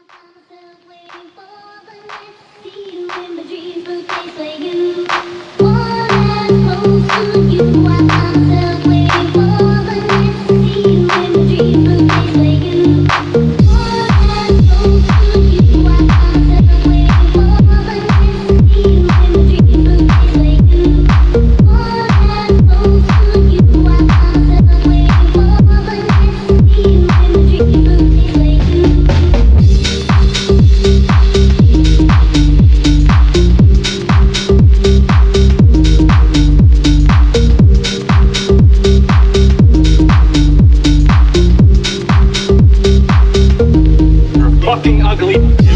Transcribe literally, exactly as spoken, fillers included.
myself waiting for the next see you in my dreams, but they play you. All as close to you, I find myself waiting for the next see you in my dreams, but they play you. All as close to you, I find myself waiting for the next see you in my dreams, but they play you. All as close to you, I find myself waiting for the next see you in my dreams, but they play you. Fucking ugly.